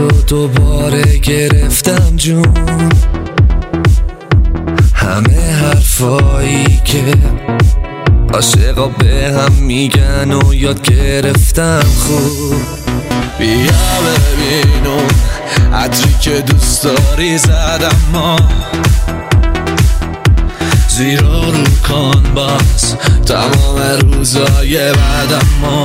تو دوباره گرفتم جون، همه حرفایی که عاشقا به هم میگن و یاد گرفتم خوب. بیا ببینم عطری که دوست داری زدم ما، زیرا رو کن باز تمام روزای بعدم ما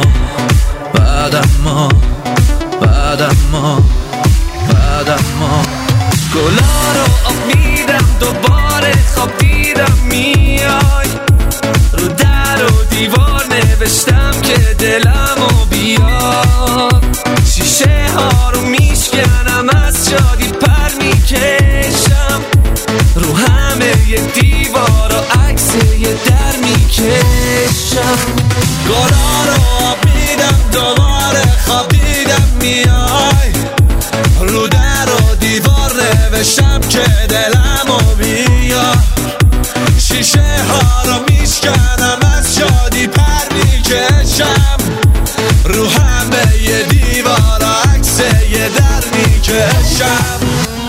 گلا رو آب میدم دوباره خواب دیدم میای، رو در و دیوار نوشتم که دلمو بیار، شیشه ها رو میشکنم از شادی پر میکشم، رو همه ی دیوار و عکس یه در میکشم. گلا رو آب میدم دوباره خواب دیدم میای، رو در و دیوار نوشتم که دلمو بیار، شیشه ها رو میشکنم از شادی پر میکشم، رو همه ی دیوار و عکس یه در میکشم.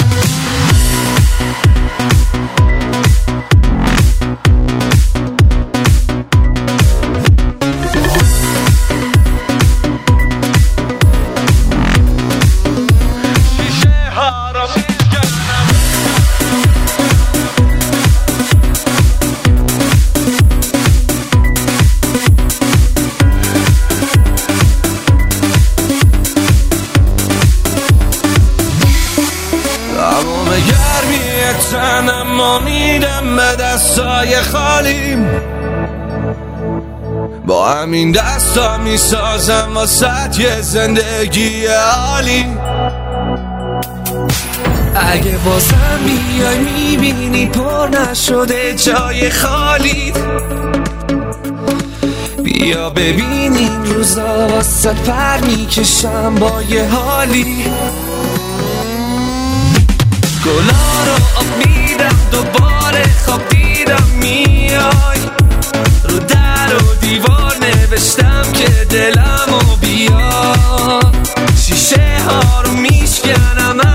تنم ما میدم به دستای خالیم، با همین دستا میسازم واسه یه زندگی عالی. اگه بازم بیای میبینی پر نشده جای خالی، بیا ببینیم روزا واسه پر میکشم با یه حالی. گلا رو آب میدم دوباره خواب دیدم میای، رو در و دیوار نوشتم که دلمو بیار، شیشه ها رو میشکنم